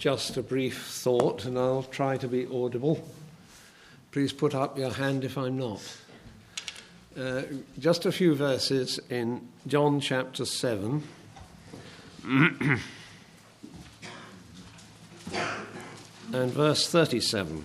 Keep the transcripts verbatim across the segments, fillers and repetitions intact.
just a brief thought, and I'll try to be audible. Please put up your hand if I'm not. Uh, just a few verses in John chapter seven. And verse thirty-seven.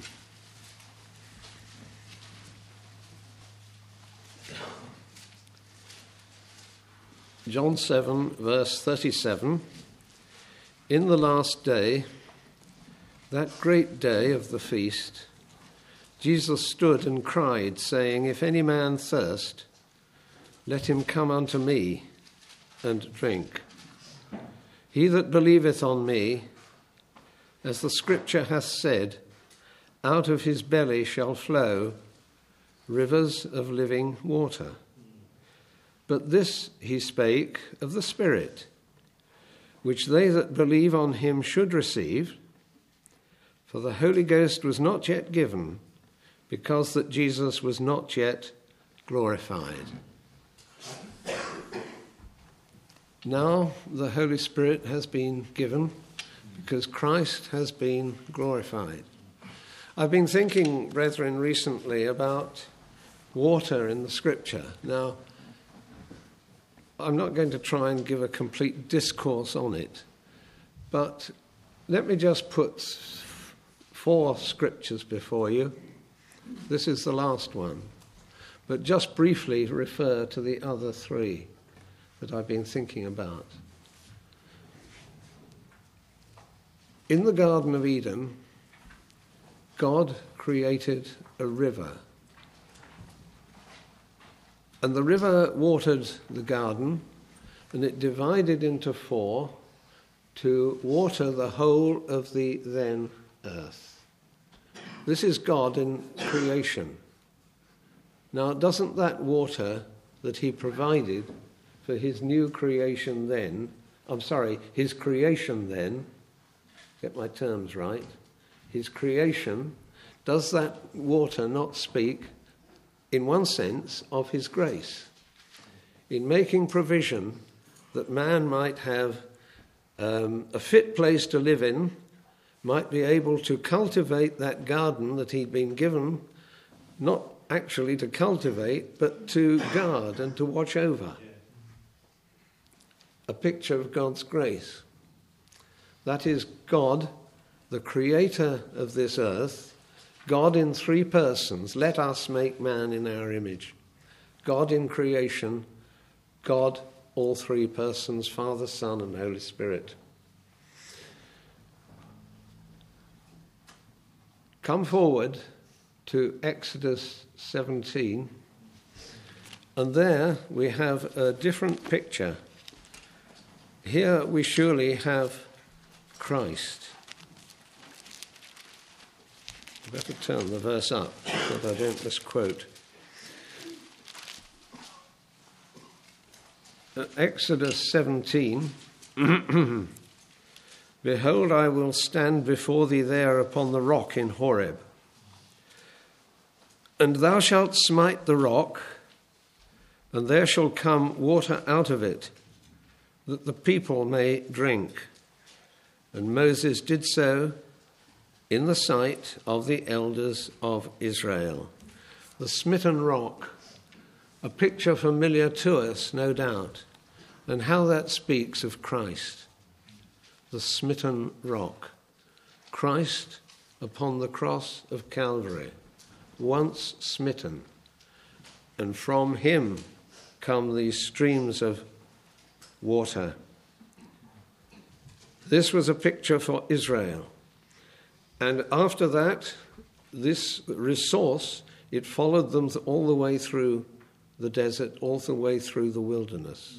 John seven, verse thirty-seven. In the last day, that great day of the feast, Jesus stood and cried, saying, If any man thirst, let him come unto me and drink. He that believeth on me, as the Scripture hath said, out of his belly shall flow rivers of living water. But this he spake of the Spirit, which they that believe on him should receive, for the Holy Ghost was not yet given, because that Jesus was not yet glorified. Now the Holy Spirit has been given, because Christ has been glorified. I've been thinking, brethren, recently about water in the Scripture. Now, I'm not going to try and give a complete discourse on it, but let me just put four scriptures before you. This is the last one, but just briefly refer to the other three that I've been thinking about. In the Garden of Eden, God created a river. And the river watered the garden, and it divided into four to water the whole of the then earth. This is God in creation. Now, doesn't that water that he provided for his new creation then, I'm sorry, his creation then, get my terms right, his creation, does that water not speak, in one sense, of his grace, in making provision that man might have um, a fit place to live in, might be able to cultivate that garden that he'd been given, not actually to cultivate, but to guard and to watch over. A picture of God's grace. That is God, the creator of this earth, God in three persons, let us make man in our image. God in creation, God, all three persons, Father, Son, and Holy Spirit. Come forward to Exodus seventeen, and there we have a different picture. Here we surely have Christ. I better turn the verse up so that I don't misquote. Uh, Exodus seventeen. Behold, I will stand before thee there upon the rock in Horeb. And thou shalt smite the rock, and there shall come water out of it, that the people may drink. And Moses did so in the sight of the elders of Israel. The smitten rock, a picture familiar to us, no doubt, and how that speaks of Christ. The smitten rock. Christ upon the cross of Calvary, once smitten, and from him come these streams of water. This was a picture for Israel. And after that, this resource, it followed them all the way through the desert, all the way through the wilderness.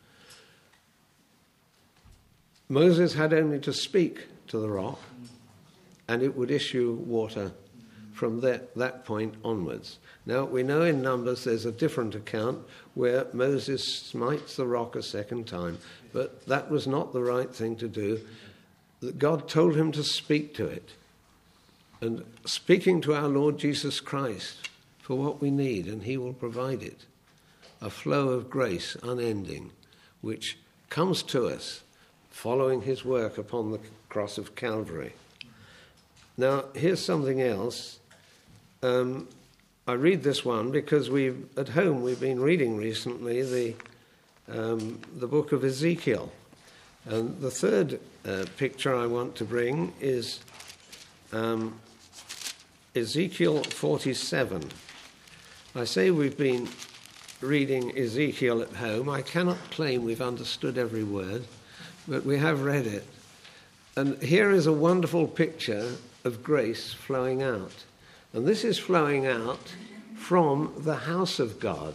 Moses had only to speak to the rock, and it would issue water from that, that point onwards. Now, we know in Numbers there's a different account where Moses smites the rock a second time, but that was not the right thing to do. God told him to speak to it. And speaking to our Lord Jesus Christ for what we need, and he will provide it. A flow of grace unending, which comes to us following his work upon the cross of Calvary. Now, here's something else. Um, I read this one because we've at home we've been reading recently the um, the book of Ezekiel, and the third uh, picture I want to bring is um, Ezekiel forty-seven. I say we've been reading Ezekiel at home. I cannot claim we've understood every word, but we have read it. And here is a wonderful picture of grace flowing out. And this is flowing out from the house of God.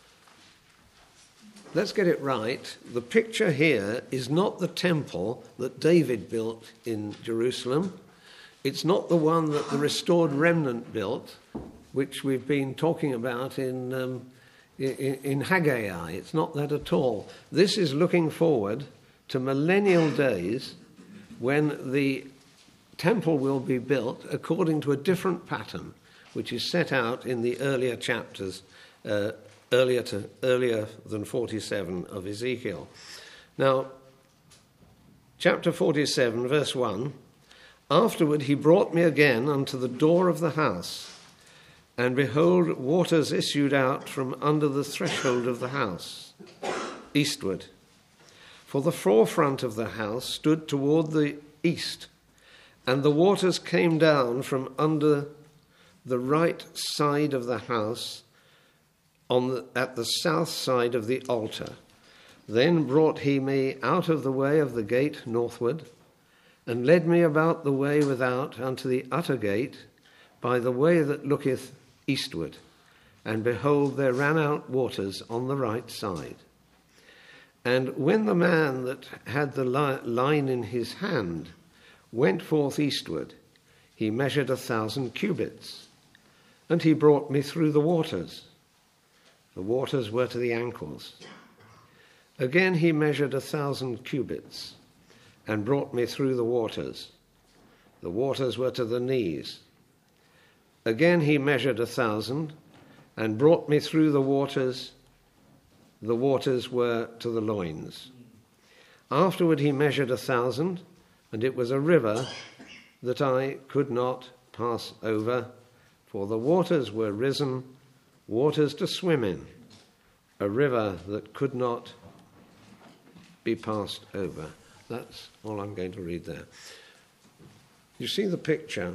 Let's get it right. The picture here is not the temple that David built in Jerusalem. It's not the one that the restored remnant built, which we've been talking about in, um, in, in Haggai. It's not that at all. This is looking forward to millennial days when the temple will be built according to a different pattern, which is set out in the earlier chapters, uh, earlier to earlier than forty-seven of Ezekiel. Now, chapter forty-seven, verse one, afterward he brought me again unto the door of the house, and behold, waters issued out from under the threshold of the house, eastward. For the forefront of the house stood toward the east, and the waters came down from under the right side of the house on the, at the south side of the altar. Then brought he me out of the way of the gate northward, and led me about the way without unto the utter gate, by the way that looketh eastward. And behold, there ran out waters on the right side. And when the man that had the li- line in his hand went forth eastward, he measured a thousand cubits, and he brought me through the waters. The waters were to the ankles. Again he measured a thousand cubits, and brought me through the waters. The waters were to the knees. Again he measured a thousand, and brought me through the waters. The waters were to the loins. Afterward he measured a thousand, and it was a river that I could not pass over, for the waters were risen, waters to swim in, a river that could not be passed over. That's all I'm going to read there. You see the picture?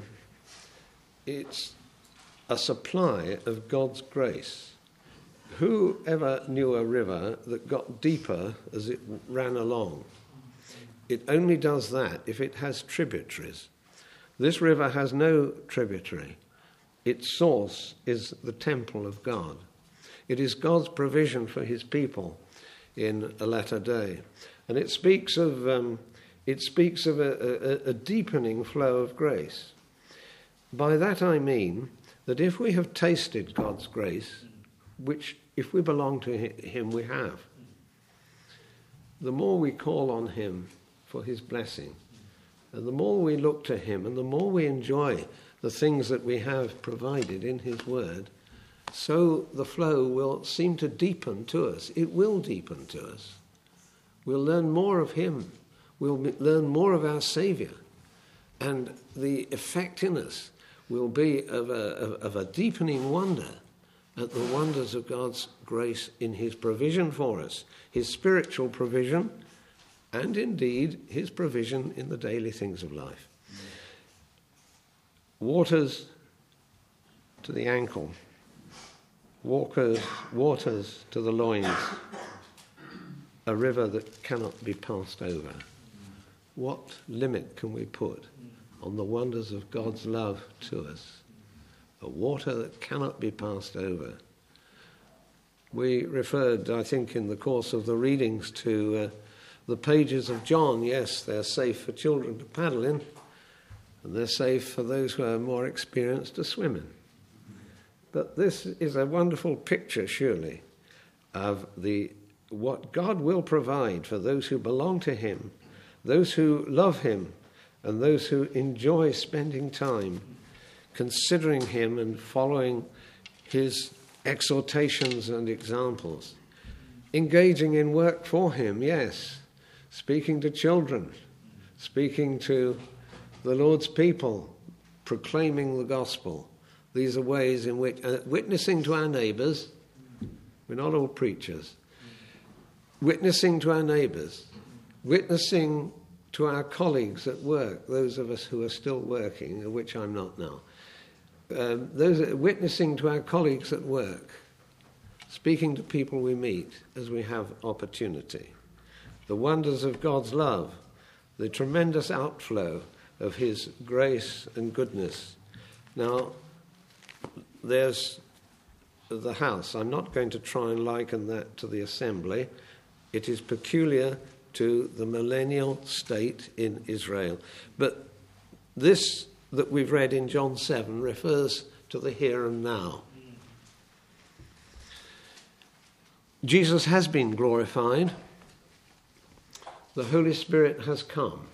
It's a supply of God's grace. Who ever knew a river that got deeper as it ran along? It only does that if it has tributaries. This river has no tributary. Its source is the temple of God. It is God's provision for his people in a latter day. And it speaks of, um, it speaks of a, a, a deepening flow of grace. By that I mean that if we have tasted God's grace, which if we belong to him we have, the more we call on him for his blessing, and the more we look to him, and the more we enjoy the things that we have provided in his word, so the flow will seem to deepen to us. It will deepen to us. We'll learn more of him. We'll learn more of our Saviour. And the effect in us will be of a, of a deepening wonder at the wonders of God's grace in his provision for us, his spiritual provision, and indeed his provision in the daily things of life. Waters to the ankle, walkers, waters to the loins, a river that cannot be passed over. What limit can we put on the wonders of God's love to us? A water that cannot be passed over. We referred, I think, in the course of the readings to uh, the pages of John. Yes, they're safe for children to paddle in, and they're safe for those who are more experienced to swim in. But this is a wonderful picture, surely, of the what God will provide for those who belong to him, those who love him, and those who enjoy spending time considering him and following his exhortations and examples. Engaging in work for him, yes. Speaking to children, speaking to the Lord's people, proclaiming the gospel. These are ways in which, uh, witnessing to our neighbours, we're not all preachers, witnessing to our neighbours, witnessing to our colleagues at work, those of us who are still working, of which I'm not now, um, those are witnessing to our colleagues at work, speaking to people we meet as we have opportunity, the wonders of God's love, the tremendous outflow of his grace and goodness. Now, there's the house. I'm not going to try and liken that to the assembly. It is peculiar to the millennial state in Israel. But this that we've read in John seven refers to the here and now. Jesus has been glorified. The Holy Spirit has come.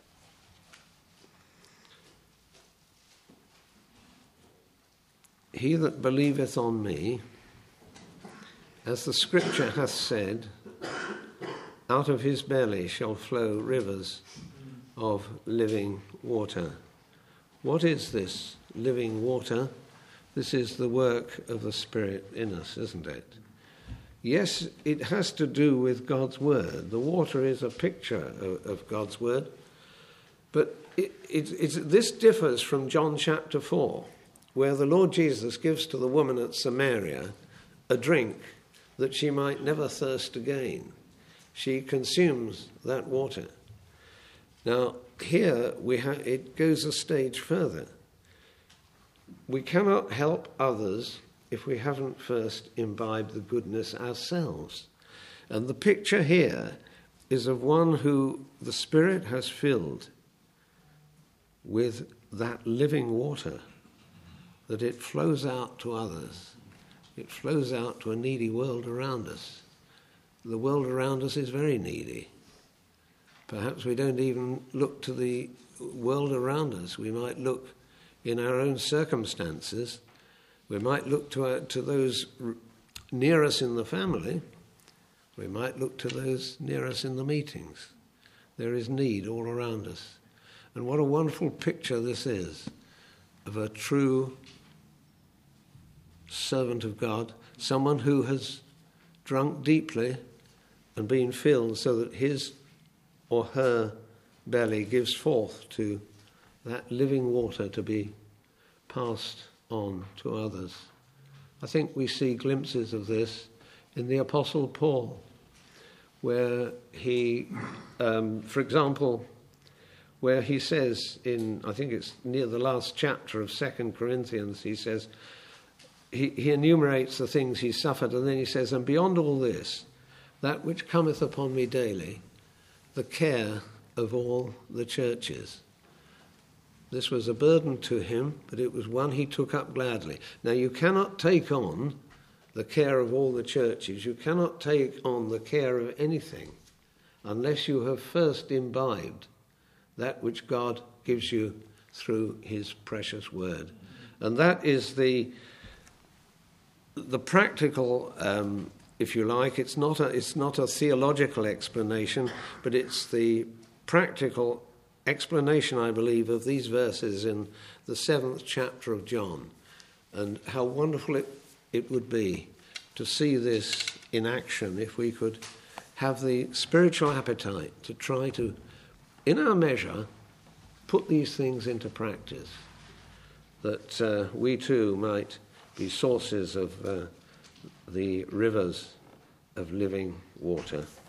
He that believeth on me, as the scripture hath said, out of his belly shall flow rivers of living water. What is this living water? This is the work of the Spirit in us, isn't it? Yes, it has to do with God's word. The water is a picture of, of God's word. But it, it, it's, this differs from John chapter four, where the Lord Jesus gives to the woman at Samaria a drink that she might never thirst again. She consumes that water. Now, here we ha- it goes a stage further. We cannot help others if we haven't first imbibed the goodness ourselves. And the picture here is of one who the Spirit has filled with that living water, that it flows out to others. It flows out to a needy world around us. The world around us is very needy. Perhaps we don't even look to the world around us. We might look in our own circumstances. We might look to, our, to those near us in the family. We might look to those near us in the meetings. There is need all around us. And what a wonderful picture this is of a true servant of God, someone who has drunk deeply and been filled so that his or her belly gives forth to that living water to be passed on to others. I think we see glimpses of this in the Apostle Paul, where he, um, for example, where he says in, I think it's near the last chapter of Second Corinthians, he says, he, he enumerates the things he suffered, and then he says, and beyond all this, that which cometh upon me daily, the care of all the churches. This was a burden to him, but it was one he took up gladly. Now, you cannot take on the care of all the churches. You cannot take on the care of anything unless you have first imbibed that which God gives you through his precious word. And that is the the practical, um, if you like, it's not a, it's not a theological explanation, but it's the practical explanation, I believe, of these verses in the seventh chapter of John, and how wonderful it, it would be to see this in action if we could have the spiritual appetite to try to, in our measure, put these things into practice, that uh, we too might be sources of uh, the rivers of living water.